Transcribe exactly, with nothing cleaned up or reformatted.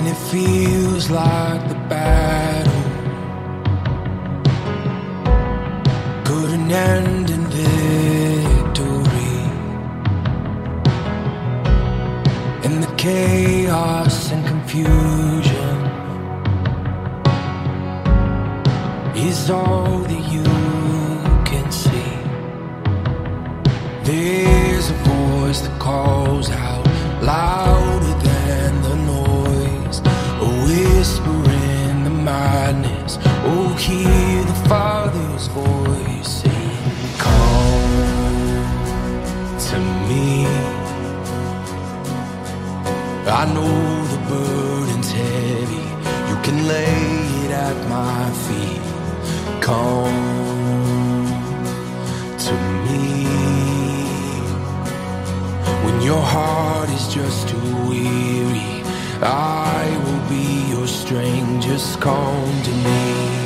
it feels like the battle couldn't end in victory. In the chaos and confusion is all that you can see. There's a voice that calls out louder than the noise, a whisper in the madness. Oh, hear the Father's voice saying, come to me. I know the burden's heavy, you can lay it at my feet. Come to me. When your heart is just too weary, I will be your strength. Just come to me.